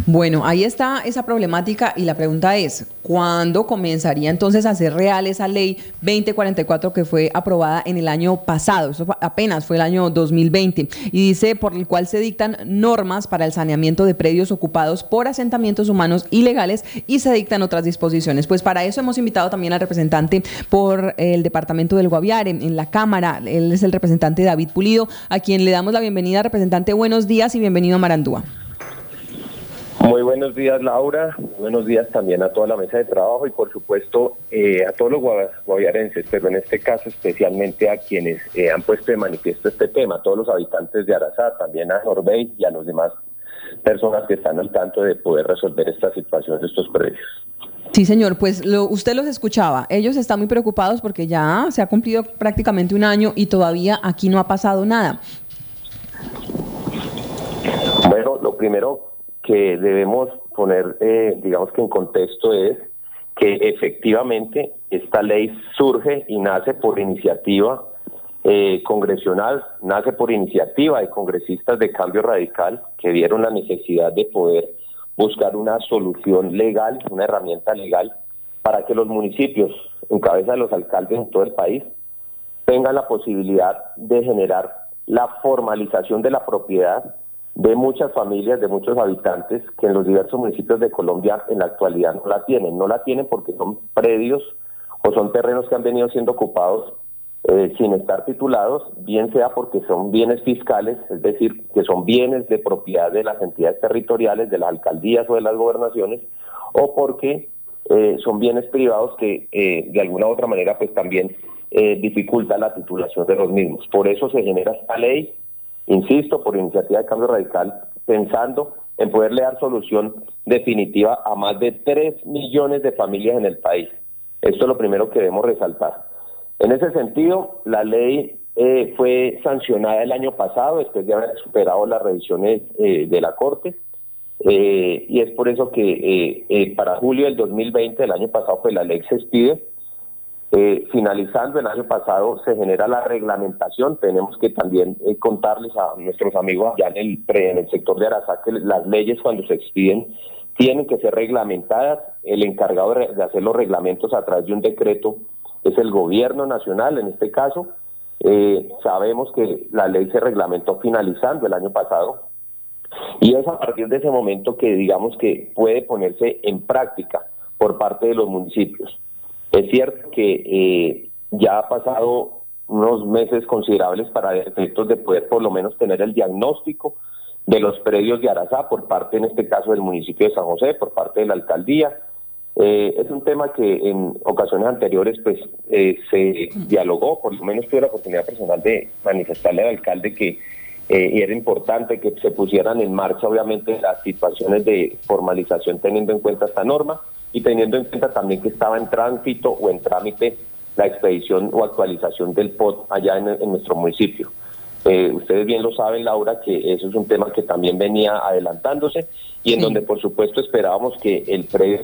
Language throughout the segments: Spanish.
Bueno, ahí está esa problemática y la pregunta es, ¿cuándo comenzaría entonces a ser real esa ley 2044 que fue aprobada en el año pasado? Eso apenas fue el año 2020 y dice por el cual se dictan normas para el saneamiento de predios ocupados por asentamientos humanos ilegales y se dictan otras disposiciones. Pues para eso hemos invitado también al representante por el departamento del Guaviare en la Cámara. Él es el representante David Pulido, a quien le damos la bienvenida. Representante, buenos días y bienvenido a Marandúa. Muy buenos días, Laura. Buenos días también a toda la mesa de trabajo y, por supuesto, a todos los guaviarenses, pero en este caso especialmente a quienes han puesto de manifiesto este tema, a todos los habitantes de Arazá, también a Norbey y a los demás personas que están al tanto de poder resolver esta situación de estos predios. Sí, señor, pues usted los escuchaba. Ellos están muy preocupados porque ya se ha cumplido prácticamente un año y todavía aquí no ha pasado nada. Bueno, lo primero que debemos poner, digamos que en contexto, es que efectivamente esta ley surge y nace por iniciativa congresional, nace por iniciativa de congresistas de Cambio Radical que vieron la necesidad de poder buscar una solución legal, una herramienta legal para que los municipios, en cabeza de los alcaldes en todo el país, tengan la posibilidad de generar la formalización de la propiedad de muchas familias, de muchos habitantes que en los diversos municipios de Colombia en la actualidad no la tienen. No la tienen porque son predios o son terrenos que han venido siendo ocupados sin estar titulados, bien sea porque son bienes fiscales, es decir, que son bienes de propiedad de las entidades territoriales, de las alcaldías o de las gobernaciones, o porque son bienes privados que de alguna u otra manera pues también dificulta la titulación de los mismos. Por eso se genera esta ley, insisto, por iniciativa de Cambio Radical, pensando en poderle dar solución definitiva a más de 3 millones de familias en el país. Esto es lo primero que debemos resaltar. En ese sentido, la ley fue sancionada el año pasado, después de haber superado las revisiones de la Corte, y es por eso que para julio del 2020, el año pasado, pues la ley se expide. Finalizando el año pasado se genera la reglamentación. Tenemos que también contarles a nuestros amigos allá en el sector de Arazá que las leyes cuando se expiden tienen que ser reglamentadas. El encargado de hacer los reglamentos a través de un decreto es el gobierno nacional. En este caso sabemos que la ley se reglamentó finalizando el año pasado y es a partir de ese momento que digamos que puede ponerse en práctica por parte de los municipios. Es cierto que ya ha pasado unos meses considerables para efectos de poder por lo menos tener el diagnóstico de los predios de Arazá por parte, en este caso, del municipio de San José, por parte de la alcaldía. Es un tema que en ocasiones anteriores pues se dialogó, por lo menos tuve la oportunidad personal de manifestarle al alcalde que era importante que se pusieran en marcha obviamente las situaciones de formalización teniendo en cuenta esta norma, y teniendo en cuenta también que estaba en tránsito o en trámite la expedición o actualización del POT allá en nuestro municipio. Ustedes bien lo saben, Laura, que eso es un tema que también venía adelantándose y en donde por supuesto esperábamos que el predio...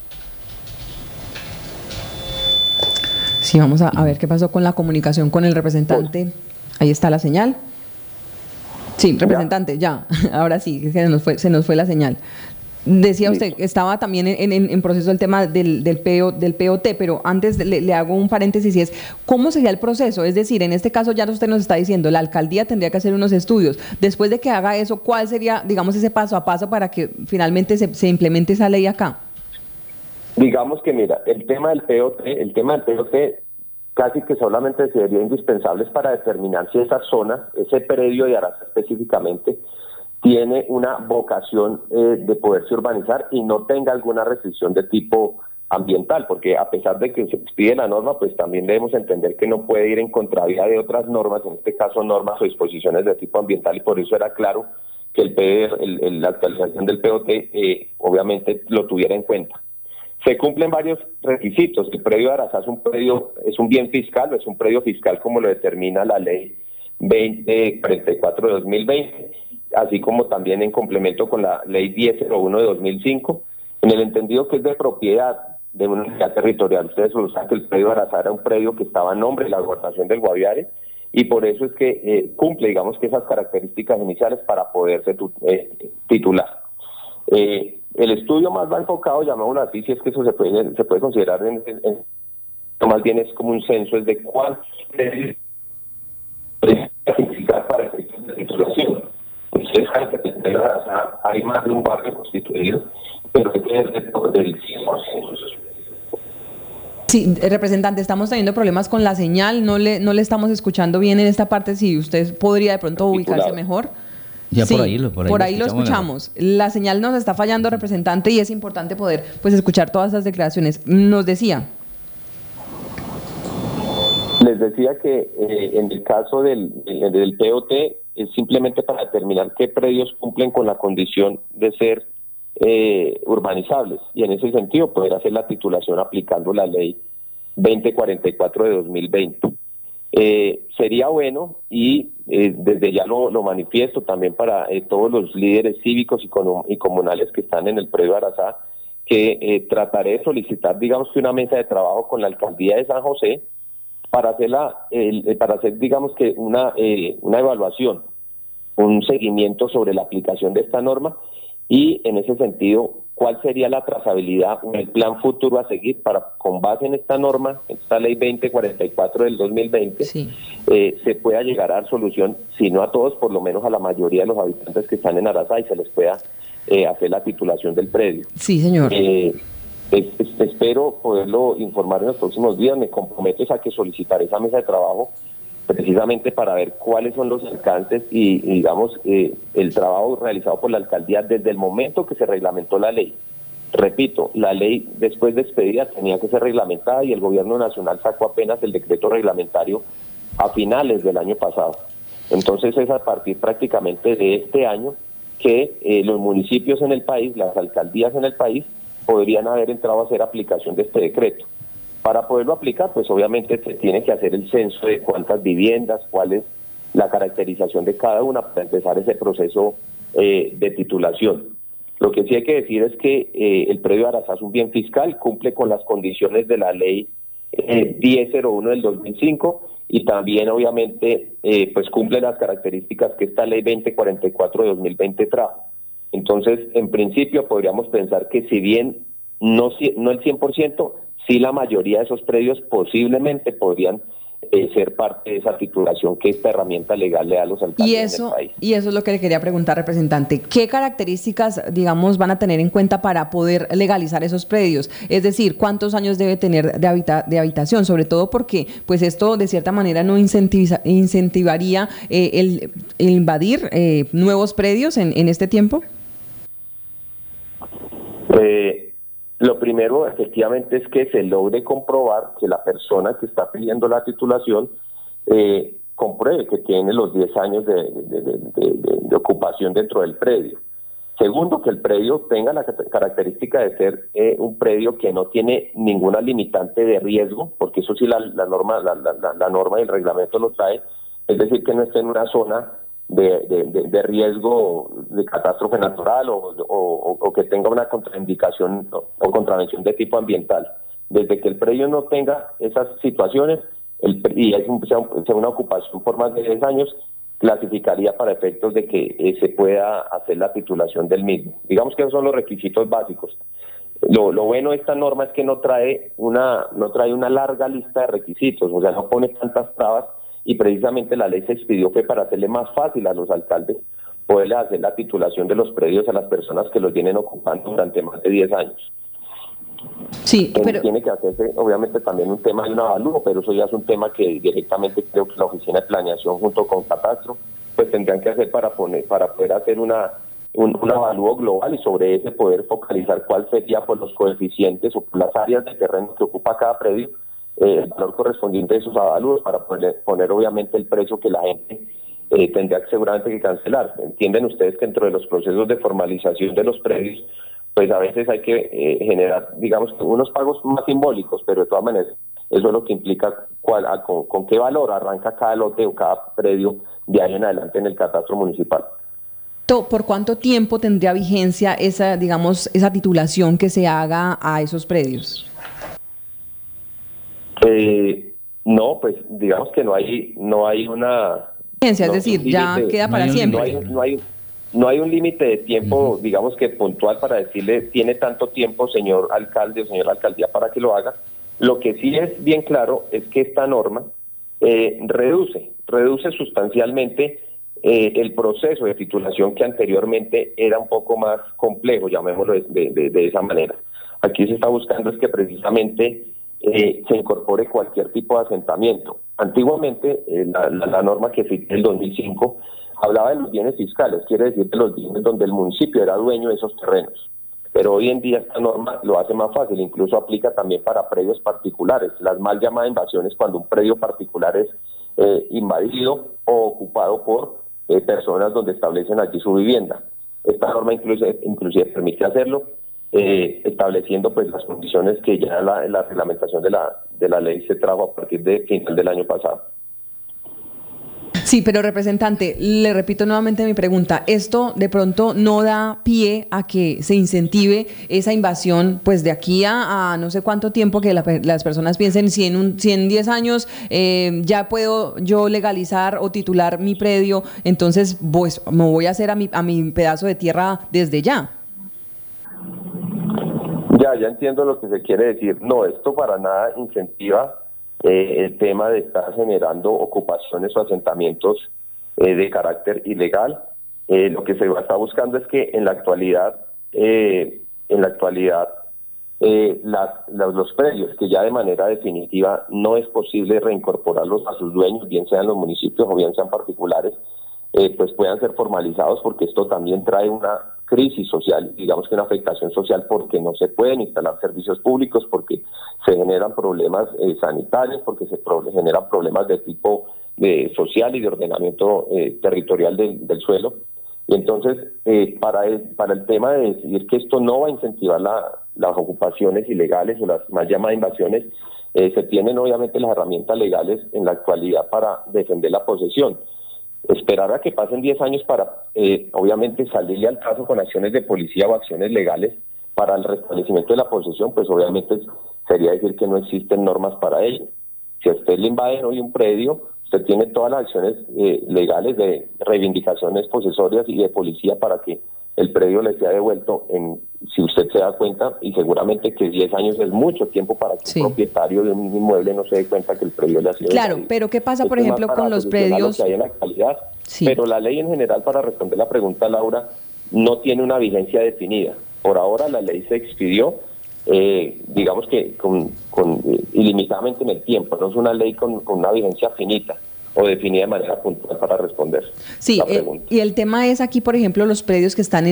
Sí, vamos a ver qué pasó con la comunicación con el representante. Ahí está la señal. Sí, representante, ya. Ahora sí, se nos fue la señal. Decía usted, estaba también en proceso el tema del POT, pero antes le hago un paréntesis y es, ¿cómo sería el proceso? Es decir, en este caso ya usted nos está diciendo, la alcaldía tendría que hacer unos estudios. Después de que haga eso, ¿cuál sería, digamos, ese paso a paso para que finalmente se implemente esa ley acá? Digamos que, mira, el tema del POT casi que solamente sería indispensable para determinar si esa zona, ese predio de Arazá específicamente, tiene una vocación de poderse urbanizar y no tenga alguna restricción de tipo ambiental, porque a pesar de que se expide la norma, pues también debemos entender que no puede ir en contravía de otras normas, en este caso normas o disposiciones de tipo ambiental, y por eso era claro que la actualización del POT obviamente lo tuviera en cuenta. Se cumplen varios requisitos. El predio de Arazá es un bien fiscal, o es un predio fiscal como lo determina la ley 2044 de 2020, así como también en complemento con la ley 1001 de 2005, en el entendido que es de propiedad de una unidad territorial. Ustedes lo saben que el predio de Arazá era un predio que estaba a nombre de la gobernación del Guaviare, y por eso es que cumple, digamos, que esas características iniciales para poderse titular. El estudio más va enfocado, llamémoslo así, si es que eso se puede considerar, más bien es como un censo, es de cuántos clasificar para efectos de titulación. Ustedes saben que hay más de un barrio constituido, pero hay que tener del 100%. Sí, representante, estamos teniendo problemas con la señal, no le estamos escuchando bien en esta parte, si usted podría de pronto ubicarse mejor. Ya sí, por ahí lo escuchamos. La señal nos está fallando, representante, y es importante poder pues escuchar todas esas declaraciones. Nos decía. Les decía que en el caso del POT es simplemente para determinar qué predios cumplen con la condición de ser urbanizables, y en ese sentido poder hacer la titulación aplicando la ley 2044 de 2020. Sería bueno, y desde ya lo manifiesto también para todos los líderes cívicos y comunales que están en el predio Arazá, que trataré de solicitar, digamos, que una mesa de trabajo con la alcaldía de San José para hacer digamos que una evaluación, un seguimiento sobre la aplicación de esta norma, y en ese sentido, cuál sería la trazabilidad o el plan futuro a seguir para, con base en esta norma, esta ley 2044 del 2020, sí, se pueda llegar a dar solución, si no a todos, por lo menos a la mayoría de los habitantes que están en Arazá, y se les pueda hacer la titulación del predio. Sí, señor. Espero poderlo informar en los próximos días. Me comprometo a que solicitaré esa mesa de trabajo precisamente para ver cuáles son los alcances y digamos, el trabajo realizado por la alcaldía desde el momento que se reglamentó la ley. Repito, la ley después de expedida tenía que ser reglamentada, y el gobierno nacional sacó apenas el decreto reglamentario a finales del año pasado. Entonces es a partir prácticamente de este año que los municipios en el país, las alcaldías en el país, podrían haber entrado a hacer aplicación de este decreto. Para poderlo aplicar, pues obviamente se tiene que hacer el censo de cuántas viviendas, cuál es la caracterización de cada una para empezar ese proceso de titulación. Lo que sí hay que decir es que el predio Arazá es un bien fiscal, cumple con las condiciones de la ley 1001 del 2005, y también obviamente pues cumple las características que esta ley 2044 de 2020 trajo. Entonces, en principio podríamos pensar que si bien no el 100%, sí la mayoría de esos predios posiblemente podrían ser parte de esa titulación que esta herramienta legal le da a los alcaldes en el país. Y eso es lo que le quería preguntar, representante. ¿Qué características, digamos, van a tener en cuenta para poder legalizar esos predios? Es decir, ¿cuántos años debe tener de habitación? Sobre todo porque pues esto de cierta manera no incentivaría el invadir nuevos predios en este tiempo. Lo primero, efectivamente, es que se logre comprobar que la persona que está pidiendo la titulación compruebe que tiene los 10 años de ocupación dentro del predio. Segundo, que el predio tenga la característica de ser un predio que no tiene ninguna limitante de riesgo, porque eso sí la norma y el reglamento lo trae, es decir, que no esté en una zona de riesgo de catástrofe natural o que tenga una contraindicación o contravención de tipo ambiental. Desde que el predio no tenga esas situaciones y sea una ocupación por más de 10 años, clasificaría para efectos de que se pueda hacer la titulación del mismo. Digamos que esos son los requisitos básicos. Lo bueno de esta norma es que no trae una larga lista de requisitos, o sea, no pone tantas trabas, y precisamente la ley se expidió que para hacerle más fácil a los alcaldes poderle hacer la titulación de los predios a las personas que los vienen ocupando durante más de 10 años. Sí, pero tiene que hacerse obviamente también un tema de un avalúo, pero eso ya es un tema que directamente creo que la Oficina de Planeación junto con Catastro pues tendrán que hacer para poder hacer un avalúo global, y sobre ese poder focalizar cuál sería pues los coeficientes o las áreas de terreno que ocupa cada predio, el valor correspondiente de esos avalúos, para poner obviamente el precio que la gente tendría seguramente que cancelar. Entienden ustedes que dentro de los procesos de formalización de los predios, pues a veces hay que generar, digamos, unos pagos más simbólicos, pero de todas maneras eso es lo que implica con qué valor arranca cada lote o cada predio de ahí en adelante en el catastro municipal. ¿por cuánto tiempo tendría vigencia esa titulación que se haga a esos predios? No, pues digamos que no hay una vigencia, es decir, ya queda para siempre. no hay un límite de tiempo, digamos que puntual para decirle, tiene tanto tiempo, señor alcalde o señora alcaldía, para que lo haga. Lo que sí es bien claro es que esta norma reduce sustancialmente el proceso de titulación, que anteriormente era un poco más complejo, llamémoslo de esa manera. Aquí se está buscando es que precisamente se incorpore cualquier tipo de asentamiento. Antiguamente, la norma que fue el 2005 hablaba de los bienes fiscales, quiere decir de los bienes donde el municipio era dueño de esos terrenos. Pero hoy en día esta norma lo hace más fácil, incluso aplica también para predios particulares, las mal llamadas invasiones, cuando un predio particular es invadido o ocupado por personas donde establecen allí su vivienda. Esta norma inclusive permite hacerlo, estableciendo pues las condiciones que ya la reglamentación de la ley se trajo a partir de final del año pasado. Sí, pero representante, le repito nuevamente mi pregunta. ¿Esto de pronto no da pie a que se incentive esa invasión, pues de aquí a no sé cuánto tiempo, que las personas piensen si en 10 años ya puedo yo legalizar o titular mi predio, entonces pues me voy a hacer a mi pedazo de tierra desde ya? Ya entiendo lo que se quiere decir. No, esto para nada incentiva el tema de estar generando ocupaciones o asentamientos de carácter ilegal. Lo que se está buscando es que en la actualidad los predios que ya de manera definitiva no es posible reincorporarlos a sus dueños, bien sean los municipios o bien sean particulares, pues puedan ser formalizados, porque esto también trae una crisis social, digamos que una afectación social, porque no se pueden instalar servicios públicos, porque se generan problemas sanitarios, porque se generan problemas de tipo social y de ordenamiento territorial del suelo. Y entonces, para el tema de decir que esto no va a incentivar las ocupaciones ilegales o las mal llamadas invasiones, se tienen obviamente las herramientas legales en la actualidad para defender la posesión. Esperar a que pasen 10 años para, obviamente, salirle al caso con acciones de policía o acciones legales para el restablecimiento de la posesión, pues obviamente sería decir que no existen normas para ello. Si a usted le invaden hoy un predio, usted tiene todas las acciones legales de reivindicaciones posesorias y de policía para que el predio le sea devuelto, si usted se da cuenta, y seguramente que 10 años es mucho tiempo para que un propietario de un inmueble no se dé cuenta que el predio le ha sido Claro, pero ¿qué pasa, por ejemplo, con los predios? Que hay en la actualidad. Sí. Pero la ley en general, para responder la pregunta, Laura, no tiene una vigencia definida. Por ahora la ley se expidió, digamos que ilimitadamente en el tiempo, no es una ley con una vigencia finita o definida de manera puntual para responder. Sí, y el tema es aquí, por ejemplo, los predios que están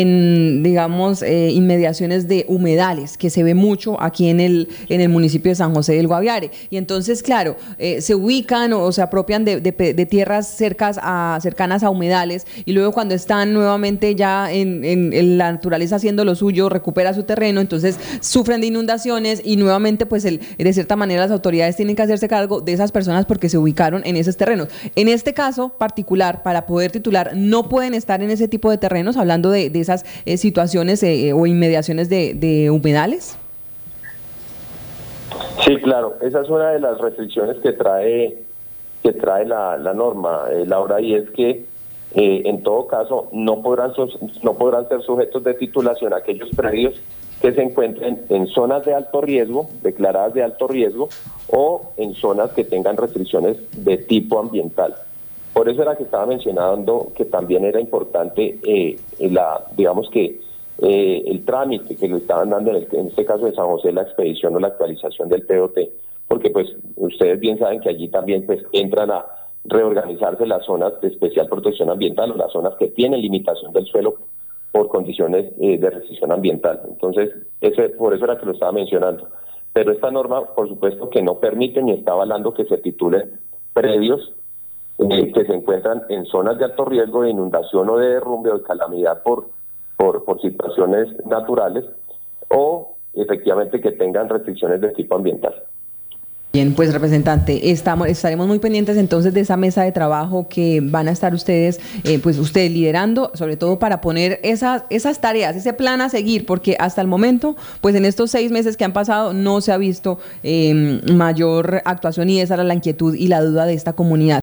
en digamos, inmediaciones de humedales, que se ve mucho aquí en el municipio de San José del Guaviare. Y entonces, claro, se ubican o se apropian de tierras cercanas a humedales, y luego cuando están nuevamente ya en la naturaleza haciendo lo suyo, recupera su terreno, entonces sufren de inundaciones y nuevamente, pues de cierta manera las autoridades tienen que hacerse cargo de esas personas porque se ubicaron en esos terrenos. En este caso particular, para poder titular, no pueden estar en ese tipo de terrenos, hablando de esas situaciones o inmediaciones de humedales. Sí, claro, esa es una de las restricciones que trae la norma, Laura, y es que en todo caso no podrán ser sujetos de titulación aquellos predios que se encuentren en zonas de alto riesgo, declaradas de alto riesgo, o en zonas que tengan restricciones de tipo ambiental. Por eso era que estaba mencionando que también era importante el trámite que le estaban dando en este caso de San José, la expedición o la actualización del POT, porque pues ustedes bien saben que allí también pues entran a reorganizarse las zonas de especial protección ambiental o las zonas que tienen limitación del suelo por condiciones de restricción ambiental. Entonces, por eso era que lo estaba mencionando. Pero esta norma, por supuesto, que no permite ni está avalando que se titulen predios que se encuentran en zonas de alto riesgo de inundación o de derrumbe o de calamidad por situaciones naturales, o efectivamente que tengan restricciones de tipo ambiental. Bien, pues representante, estaremos muy pendientes entonces de esa mesa de trabajo que van a estar ustedes liderando, sobre todo para poner esas tareas, ese plan a seguir, porque hasta el momento, pues en estos 6 meses que han pasado, no se ha visto mayor actuación, y esa era la inquietud y la duda de esta comunidad.